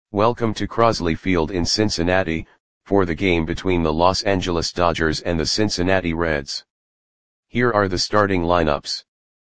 Welcome to Crosley Field in Cincinnati, for the game between the Los Angeles Dodgers and the Cincinnati Reds. Here are the starting lineups.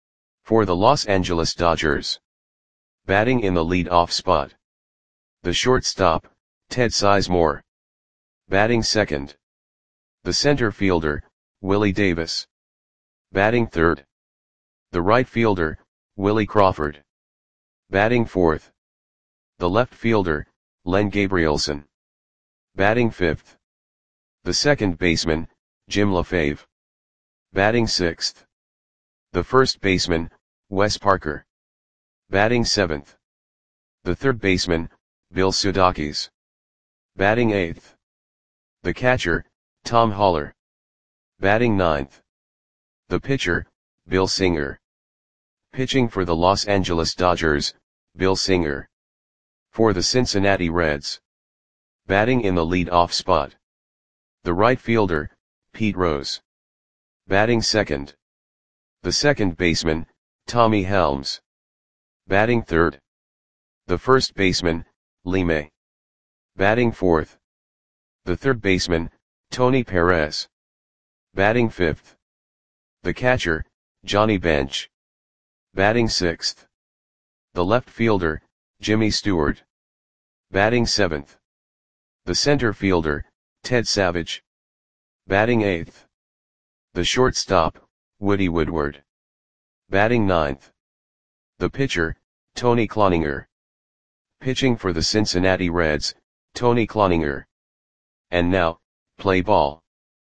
For the Los Angeles Dodgers. Batting in the lead-off spot. The shortstop, Ted Sizemore. Batting second. The center fielder, Willie Davis. Batting third. The right fielder, Willie Crawford. Batting fourth. The left fielder, Len Gabrielson. Batting fifth. The second baseman, Jim LaFave. Batting sixth. The first baseman, Wes Parker. Batting seventh. The third baseman, Bill Sudakis. Batting eighth. The catcher, Tom Haller. Batting ninth. The pitcher, Bill Singer. Pitching for the Los Angeles Dodgers, Bill Singer. For the Cincinnati Reds. Batting in the lead-off spot. The right fielder, Pete Rose. Batting second. The second baseman, Tommy Helms. Batting third. The first baseman, Lee May. Batting fourth. The third baseman, Tony Perez. Batting fifth. The catcher, Johnny Bench. Batting sixth. The left fielder, Jimmy Stewart. Batting seventh. The center fielder, Ted Savage. Batting eighth. The shortstop, Woody Woodward. Batting ninth. The pitcher, Tony Cloninger. Pitching for the Cincinnati Reds, Tony Cloninger. And now, play ball.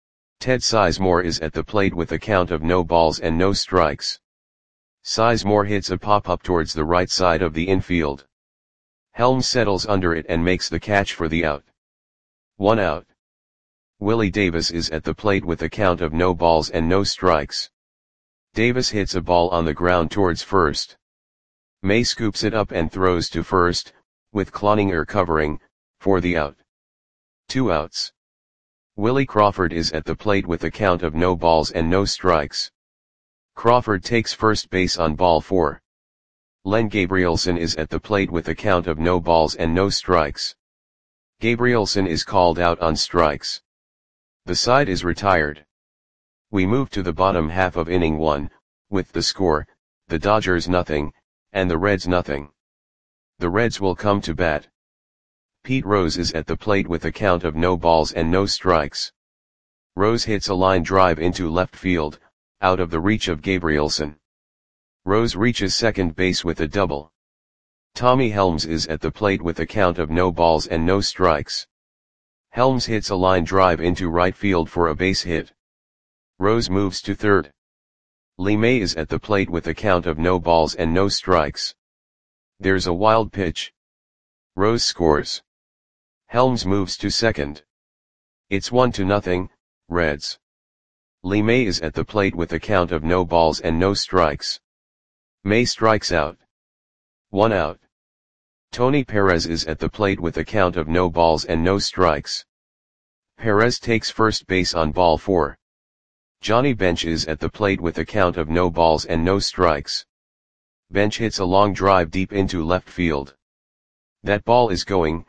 Ted Sizemore is at the plate with a count of no balls and no strikes. Sizemore hits a pop-up towards the right side of the infield. Helms settles under it and makes the catch for the out. 1 out. Willie Davis is at the plate with a count of no balls and no strikes. Davis hits a ball on the ground towards first. May scoops it up and throws to first, with Cloninger covering, for the out. 2 outs. Willie Crawford is at the plate with a count of no balls and no strikes. Crawford takes first base on ball 4. Len Gabrielson is at the plate with a count of no balls and no strikes. Gabrielson is called out on strikes. The side is retired. We move to the bottom half of inning 1, with the score, the Dodgers nothing, and the Reds nothing. The Reds will come to bat. Pete Rose is at the plate with a count of no balls and no strikes. Rose hits a line drive into left field, out of the reach of Gabrielson. Rose reaches second base with a double. Tommy Helms is at the plate with a count of no balls and no strikes. Helms hits a line drive into right field for a base hit. Rose moves to third. Lee May is at the plate with a count of no balls and no strikes. There's a wild pitch. Rose scores. Helms moves to second. It's 1-0, Reds. Lee May is at the plate with a count of no balls and no strikes. May strikes out. 1 out. Tony Perez is at the plate with a count of no balls and no strikes. Perez takes first base on ball 4. Johnny Bench is at the plate with a count of no balls and no strikes. Bench hits a long drive deep into left field. That ball is gone.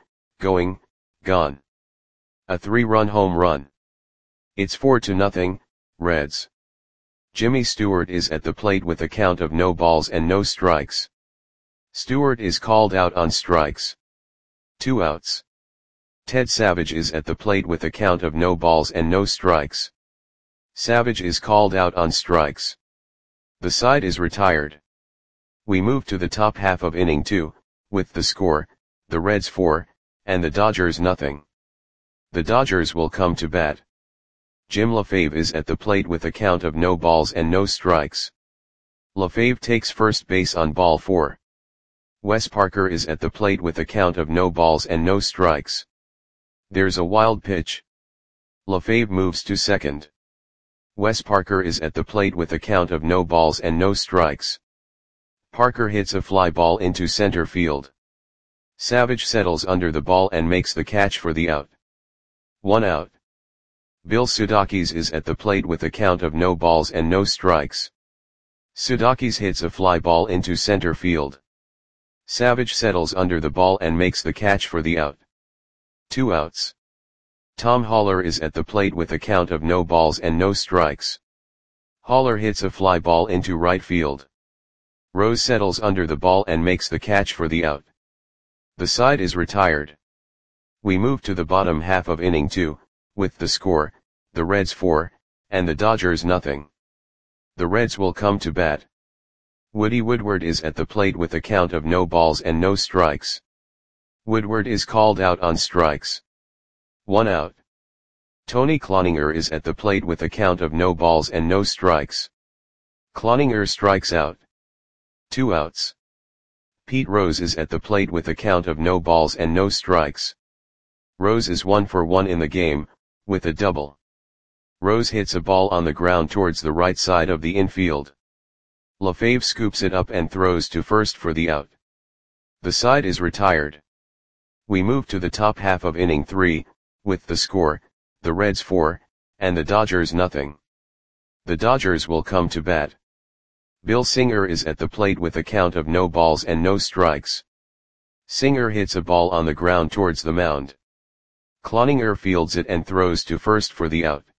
A 3-run home run. It's 4-0, Reds. Jimmy Stewart is at the plate with a count of no balls and no strikes. Stewart is called out on strikes. 2 outs. Ted Savage is at the plate with a count of no balls and no strikes. Savage is called out on strikes. The side is retired. We move to the top half of inning 2, with the score, the Reds 4, and the Dodgers nothing. The Dodgers will come to bat. Jim LaFave is at the plate with a count of no balls and no strikes. LaFave takes first base on ball 4. Wes Parker is at the plate with a count of no balls and no strikes. There's a wild pitch. LaFave moves to second. Wes Parker is at the plate with a count of no balls and no strikes. Parker hits a fly ball into center field. Savage settles under the ball and makes the catch for the out. 1 out. Bill Sudakis is at the plate with a count of no balls and no strikes. Sudakis hits a fly ball into center field. Savage settles under the ball and makes the catch for the out. 2 outs. Tom Haller is at the plate with a count of no balls and no strikes. Haller hits a fly ball into right field. Rose settles under the ball and makes the catch for the out. The side is retired. We move to the bottom half of inning 2, with the score, the Reds 4, and the Dodgers nothing. The Reds will come to bat. Woody Woodward is at the plate with a count of no balls and no strikes. Woodward is called out on strikes. 1 out. Tony Cloninger is at the plate with a count of no balls and no strikes. Cloninger strikes out. 2 outs. Pete Rose is at the plate with a count of no balls and no strikes. Rose is 1 for 1 in the game, with a double. Rose hits a ball on the ground towards the right side of the infield. LaFave scoops it up and throws to first for the out. The side is retired. We move to the top half of inning 3, with the score, the Reds 4, and the Dodgers nothing. The Dodgers will come to bat. Bill Singer is at the plate with a count of no balls and no strikes. Singer hits a ball on the ground towards the mound. Cloninger fields it and throws to first for the out.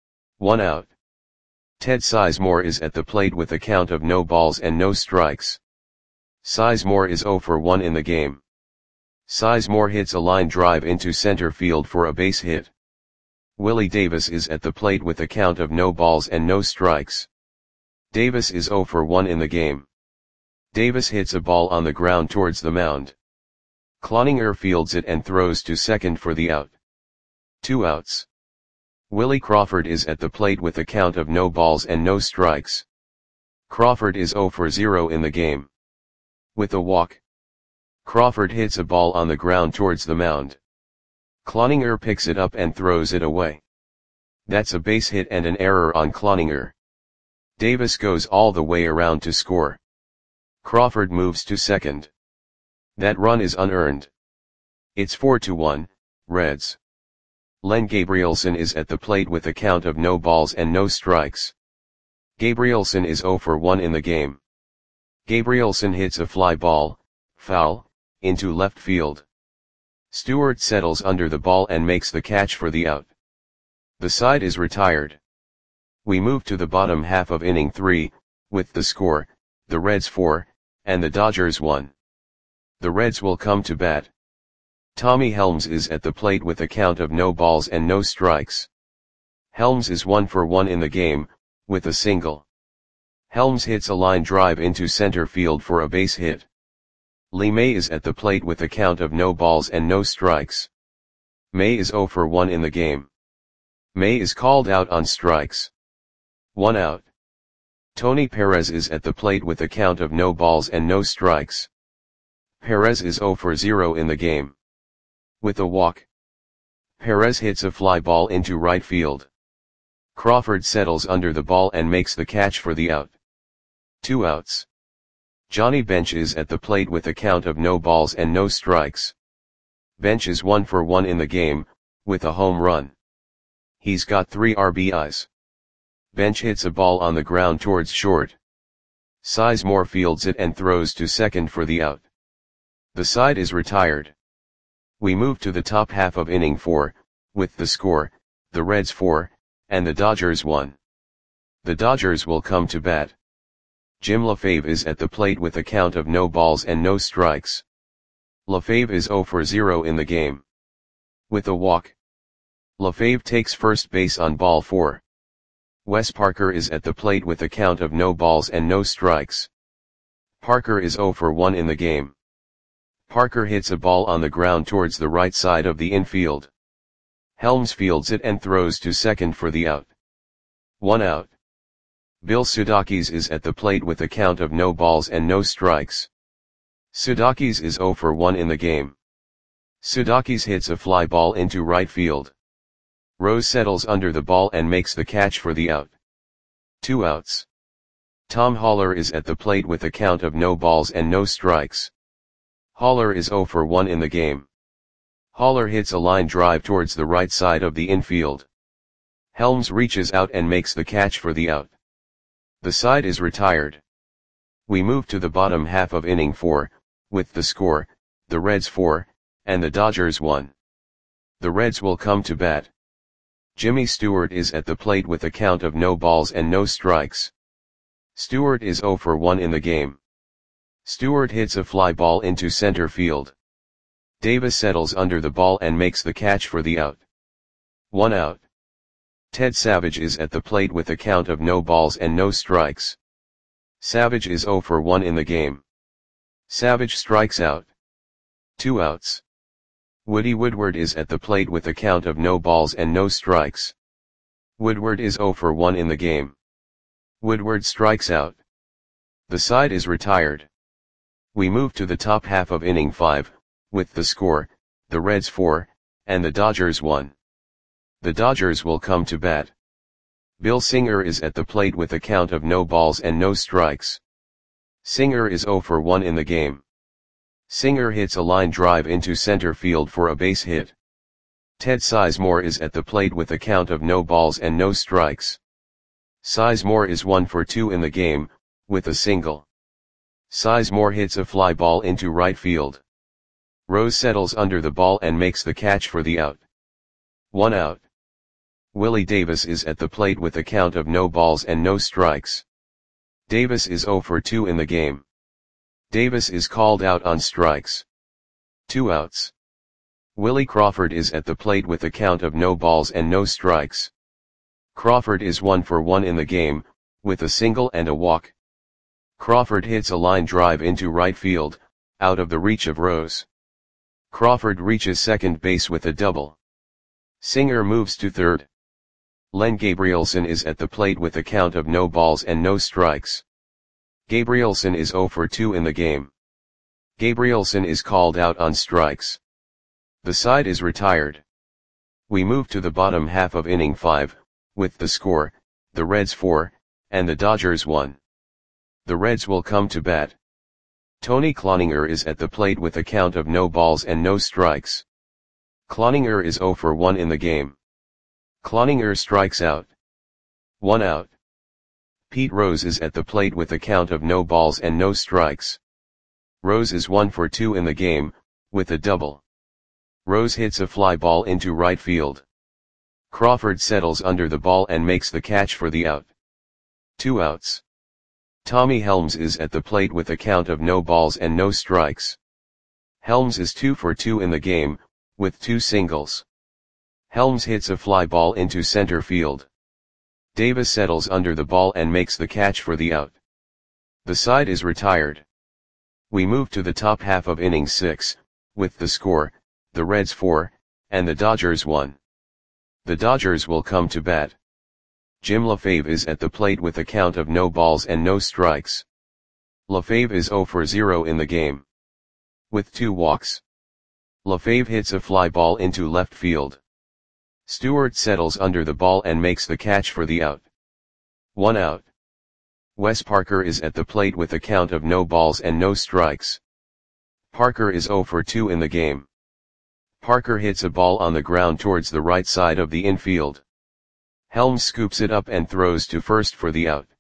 1 out. Ted Sizemore is at the plate with a count of no balls and no strikes. Sizemore is 0 for 1 in the game. Sizemore hits a line drive into center field for a base hit. Willie Davis is at the plate with a count of no balls and no strikes. Davis is 0 for 1 in the game. Davis hits a ball on the ground towards the mound. Cloninger fields it and throws to second for the out. 2 outs. Willie Crawford is at the plate with a count of no balls and no strikes. Crawford is 0 for 0 in the game. With a walk. Crawford hits a ball on the ground towards the mound. Cloninger picks it up and throws it away. That's a base hit and an error on Cloninger. Davis goes all the way around to score. Crawford moves to second. That run is unearned. It's 4-1, Reds. Len Gabrielson is at the plate with a count of no balls and no strikes. Gabrielson is 0 for 1 in the game. Gabrielson hits a fly ball, foul, into left field. Stewart settles under the ball and makes the catch for the out. The side is retired. We move to the bottom half of inning 3, with the score, the Reds 4, and the Dodgers 1. The Reds will come to bat. Tommy Helms is at the plate with a count of no balls and no strikes. Helms is 1 for 1 in the game, with a single. Helms hits a line drive into center field for a base hit. Lee May is at the plate with a count of no balls and no strikes. May is 0 for 1 in the game. May is called out on strikes. 1 out. Tony Perez is at the plate with a count of no balls and no strikes. Perez is 0 for 0 in the game. With a walk. Perez hits a fly ball into right field. Crawford settles under the ball and makes the catch for the out. 2 outs. Johnny Bench is at the plate with a count of no balls and no strikes. Bench is 1 for 1 in the game, with a home run. He's got 3 RBIs. Bench hits a ball on the ground towards short. Sizemore fields it and throws to second for the out. The side is retired. We move to the top half of inning 4, with the score, the Reds 4, and the Dodgers 1. The Dodgers will come to bat. Jim LaFave is at the plate with a count of no balls and no strikes. LaFave is 0 for 0 in the game. With a walk. LaFave takes first base on ball 4. Wes Parker is at the plate with a count of no balls and no strikes. Parker is 0 for 1 in the game. Parker hits a ball on the ground towards the right side of the infield. Helms fields it and throws to second for the out. 1 out. Bill Sudakis is at the plate with a count of no balls and no strikes. Sudakis is 0 for 1 in the game. Sudakis hits a fly ball into right field. Rose settles under the ball and makes the catch for the out. 2 outs. Tom Haller is at the plate with a count of no balls and no strikes. Haller is 0 for 1 in the game. Haller hits a line drive towards the right side of the infield. Helms reaches out and makes the catch for the out. The side is retired. We move to the bottom half of inning 4, with the score, the Reds 4, and the Dodgers 1. The Reds will come to bat. Jimmy Stewart is at the plate with a count of no balls and no strikes. Stewart is 0 for 1 in the game. Stewart hits a fly ball into center field. Davis settles under the ball and makes the catch for the out. 1 out. Ted Savage is at the plate with a count of no balls and no strikes. Savage is 0 for 1 in the game. Savage strikes out. 2 outs. Woody Woodward is at the plate with a count of no balls and no strikes. Woodward is 0 for 1 in the game. Woodward strikes out. The side is retired. We move to the top half of inning 5, with the score, the Reds 4, and the Dodgers 1. The Dodgers will come to bat. Bill Singer is at the plate with a count of no balls and no strikes. Singer is 0 for 1 in the game. Singer hits a line drive into center field for a base hit. Ted Sizemore is at the plate with a count of no balls and no strikes. Sizemore is 1 for 2 in the game, with a single. Sizemore hits a fly ball into right field. Rose settles under the ball and makes the catch for the out. 1 out. Willie Davis is at the plate with a count of no balls and no strikes. Davis is 0 for 2 in the game. Davis is called out on strikes. 2 outs. Willie Crawford is at the plate with a count of no balls and no strikes. Crawford is 1 for 1 in the game, with a single and a walk. Crawford hits a line drive into right field, out of the reach of Rose. Crawford reaches second base with a double. Singer moves to third. Len Gabrielson is at the plate with a count of no balls and no strikes. Gabrielson is 0 for 2 in the game. Gabrielson is called out on strikes. The side is retired. We move to the bottom half of inning 5, with the score, the Reds 4, and the Dodgers 1. The Reds will come to bat. Tony Cloninger is at the plate with a count of no balls and no strikes. Cloninger is 0 for 1 in the game. Cloninger strikes out. 1 out. Pete Rose is at the plate with a count of no balls and no strikes. Rose is 1 for 2 in the game, with a double. Rose hits a fly ball into right field. Crawford settles under the ball and makes the catch for the out. 2 outs. Tommy Helms is at the plate with a count of no balls and no strikes. Helms is 2 for 2 in the game, with 2 singles. Helms hits a fly ball into center field. Davis settles under the ball and makes the catch for the out. The side is retired. We move to the top half of inning 6, with the score, the Reds 4, and the Dodgers 1. The Dodgers will come to bat. Jim LaFave is at the plate with a count of no balls and no strikes. LaFave is 0 for 0 in the game. With 2 walks. LaFave hits a fly ball into left field. Stewart settles under the ball and makes the catch for the out. 1 out. Wes Parker is at the plate with a count of no balls and no strikes. Parker is 0 for 2 in the game. Parker hits a ball on the ground towards the right side of the infield. Helms scoops it up and throws to first for the out.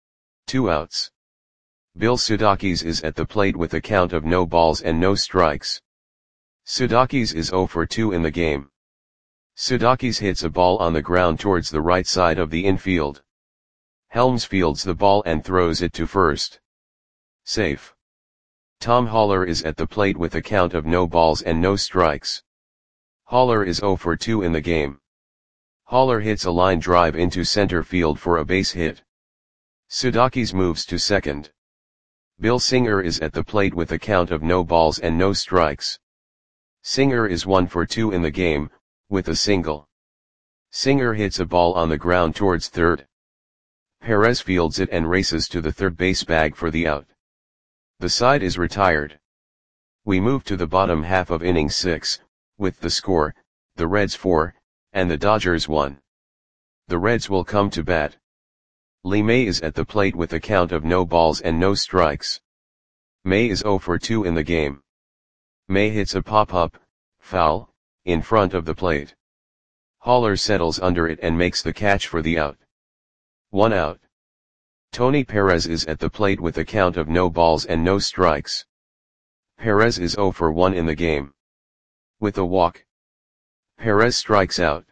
2 outs. Bill Sudakis is at the plate with a count of no balls and no strikes. Sudakis is 0 for 2 in the game. Sudakis hits a ball on the ground towards the right side of the infield. Helms fields the ball and throws it to first. Safe. Tom Haller is at the plate with a count of no balls and no strikes. Haller is 0 for 2 in the game. Haller hits a line drive into center field for a base hit. Sudakis moves to second. Bill Singer is at the plate with a count of no balls and no strikes. Singer is 1 for 2 in the game, with a single. Singer hits a ball on the ground towards third. Perez fields it and races to the third base bag for the out. The side is retired. We move to the bottom half of inning 6, with the score, the Reds 4, and the Dodgers 1. The Reds will come to bat. Lee May is at the plate with a count of no balls and no strikes. May is 0 for 2 in the game. May hits a pop-up, foul, in front of the plate. Haller settles under it and makes the catch for the out. 1 out. Tony Perez is at the plate with a count of no balls and no strikes. Perez is 0 for 1 in the game. With a walk, Perez strikes out.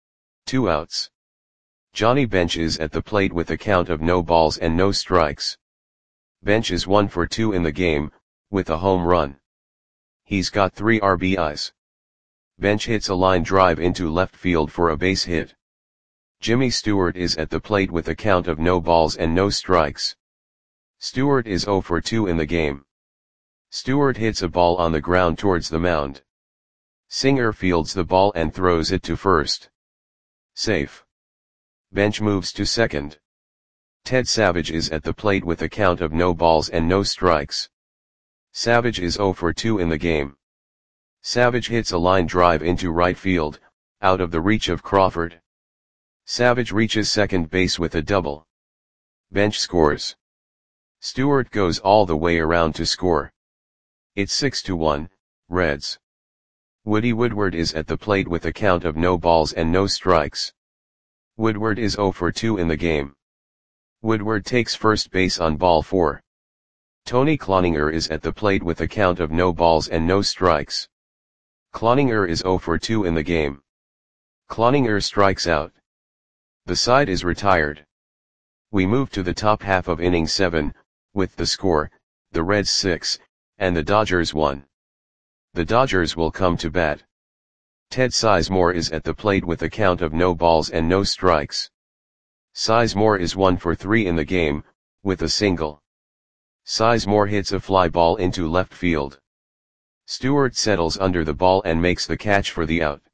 2 outs. Johnny Bench is at the plate with a count of no balls and no strikes. Bench is 1 for 2 in the game, with a home run. He's got 3 RBIs. Bench hits a line drive into left field for a base hit. Jimmy Stewart is at the plate with a count of no balls and no strikes. Stewart is 0 for 2 in the game. Stewart hits a ball on the ground towards the mound. Singer fields the ball and throws it to first. Safe. Bench moves to second. Ted Savage is at the plate with a count of no balls and no strikes. Savage is 0 for 2 in the game. Savage hits a line drive into right field, out of the reach of Crawford. Savage reaches second base with a double. Bench scores. Stewart goes all the way around to score. It's 6-1, Reds. Woody Woodward is at the plate with a count of no balls and no strikes. Woodward is 0 for 2 in the game. Woodward takes first base on ball 4. Tony Cloninger is at the plate with a count of no balls and no strikes. Cloninger is 0 for 2 in the game. Cloninger strikes out. The side is retired. We move to the top half of inning 7, with the score, the Reds 6, and the Dodgers 1. The Dodgers will come to bat. Ted Sizemore is at the plate with a count of no balls and no strikes. Sizemore is 1 for 3 in the game, with a single. Sizemore hits a fly ball into left field. Stewart settles under the ball and makes the catch for the out.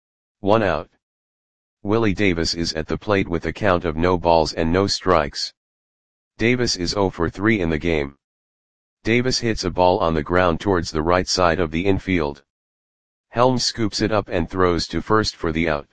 1 out. Willie Davis is at the plate with a count of no balls and no strikes. Davis is 0 for 3 in the game. Davis hits a ball on the ground towards the right side of the infield. Helms scoops it up and throws to first for the out.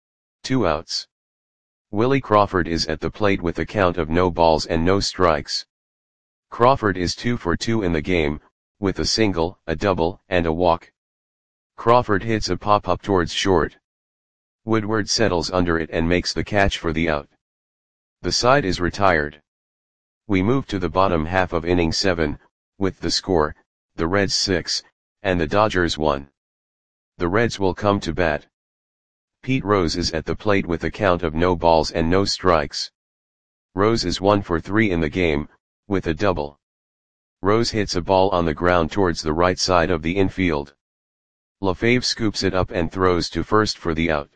2 outs. Willie Crawford is at the plate with a count of no balls and no strikes. Crawford is 2 for 2 in the game, with a single, a double, and a walk. Crawford hits a pop-up towards short. Woodward settles under it and makes the catch for the out. The side is retired. We move to the bottom half of inning 7, with the score, the Reds 6, and the Dodgers 1. The Reds will come to bat. Pete Rose is at the plate with a count of no balls and no strikes. Rose is 1 for 3 in the game, with a double. Rose hits a ball on the ground towards the right side of the infield. LaFave scoops it up and throws to first for the out.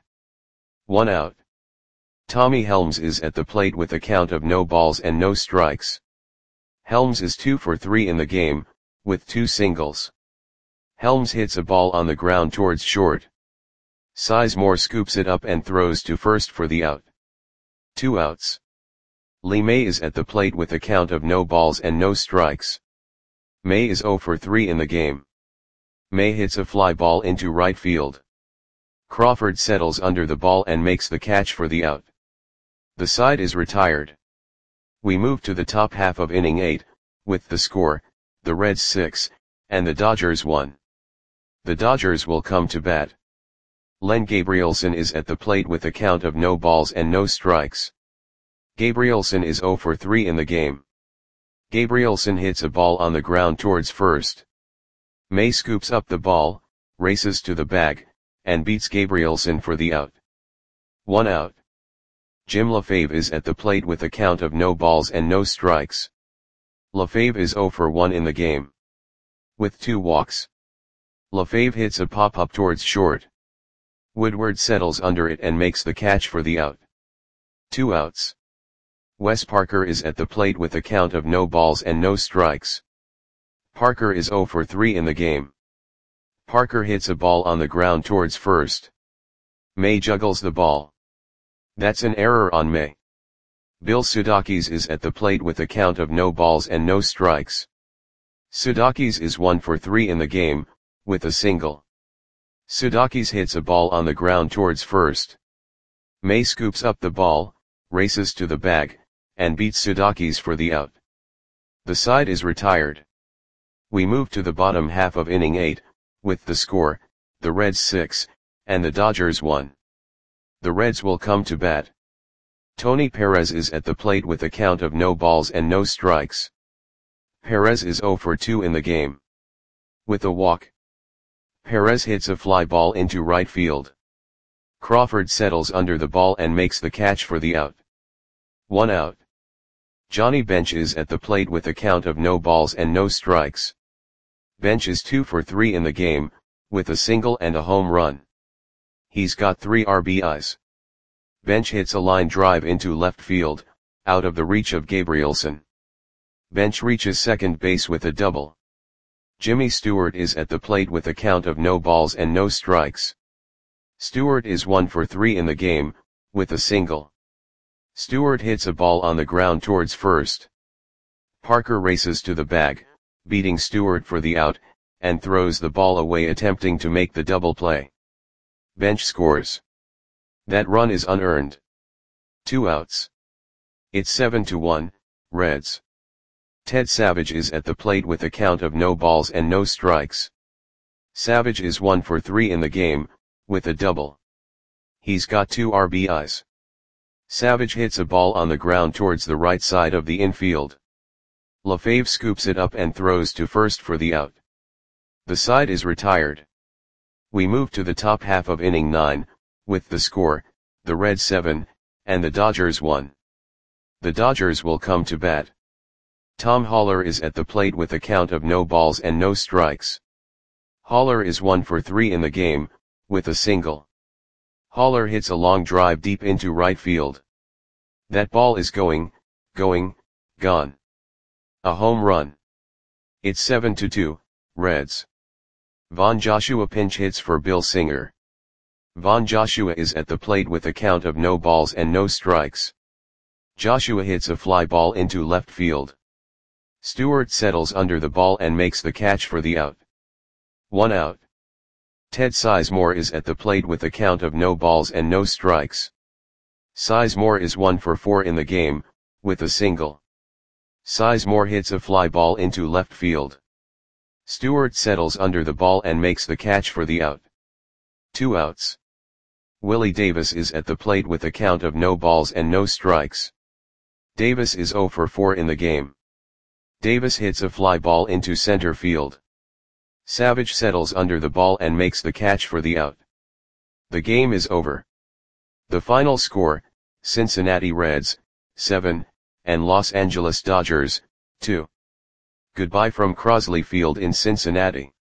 1 out. Tommy Helms is at the plate with a count of no balls and no strikes. Helms is 2 for 3 in the game, with 2 singles. Helms hits a ball on the ground towards short. Sizemore scoops it up and throws to first for the out. 2 outs. Lee May is at the plate with a count of no balls and no strikes. May is 0 for 3 in the game. May hits a fly ball into right field. Crawford settles under the ball and makes the catch for the out. The side is retired. We move to the top half of inning 8, with the score, the Reds 6, and the Dodgers 1. The Dodgers will come to bat. Len Gabrielson is at the plate with a count of no balls and no strikes. Gabrielson is 0 for 3 in the game. Gabrielson hits a ball on the ground towards first. May scoops up the ball, races to the bag, and beats Gabrielson for the out. 1 out. Jim LaFave is at the plate with a count of no balls and no strikes. LaFave is 0 for 1 in the game. With 2 walks. LaFave hits a pop-up towards short. Woodward settles under it and makes the catch for the out. 2 outs. Wes Parker is at the plate with a count of no balls and no strikes. Parker is 0 for 3 in the game. Parker hits a ball on the ground towards first. May juggles the ball. That's an error on May. Bill Sudakis is at the plate with a count of no balls and no strikes. Sudakis is 1 for 3 in the game, with a single. Sudakis hits a ball on the ground towards first. May scoops up the ball, races to the bag, and beats Sudakis for the out. The side is retired. We move to the bottom half of inning 8, with the score, the Reds 6, and the Dodgers 1. The Reds will come to bat. Tony Perez is at the plate with a count of no balls and no strikes. Perez is 0 for 2 in the game. With a walk, Perez hits a fly ball into right field. Crawford settles under the ball and makes the catch for the out. 1 out. Johnny Bench is at the plate with a count of no balls and no strikes. Bench is 2 for 3 in the game, with a single and a home run. He's got 3 RBIs. Bench hits a line drive into left field, out of the reach of Gabrielson. Bench reaches second base with a double. Jimmy Stewart is at the plate with a count of no balls and no strikes. Stewart is 1 for 3 in the game, with a single. Stewart hits a ball on the ground towards first. Parker races to the bag, beating Stewart for the out, and throws the ball away attempting to make the double play. Bench scores. That run is unearned. 2 outs. It's 7-1, Reds. Ted Savage is at the plate with a count of no balls and no strikes. Savage is 1 for 3 in the game, with a double. He's got 2 RBIs. Savage hits a ball on the ground towards the right side of the infield. LaFave scoops it up and throws to first for the out. The side is retired. We move to the top half of inning 9, with the score, the Reds 7, and the Dodgers 1. The Dodgers will come to bat. Tom Haller is at the plate with a count of no balls and no strikes. Haller is 1 for 3 in the game, with a single. Haller hits a long drive deep into right field. That ball is gone. A home run. It's 7-2, Reds. Von Joshua pinch hits for Bill Singer. Von Joshua is at the plate with a count of no balls and no strikes. Joshua hits a fly ball into left field. Stewart settles under the ball and makes the catch for the out. 1 out. Ted Sizemore is at the plate with a count of no balls and no strikes. Sizemore is 1 for 4 in the game, with a single. Sizemore hits a fly ball into left field. Stewart settles under the ball and makes the catch for the out. 2 outs. Willie Davis is at the plate with a count of no balls and no strikes. Davis is 0 for 4 in the game. Davis hits a fly ball into center field. Savage settles under the ball and makes the catch for the out. The game is over. The final score, Cincinnati Reds, 7, and Los Angeles Dodgers, 2. Goodbye from Crosley Field in Cincinnati.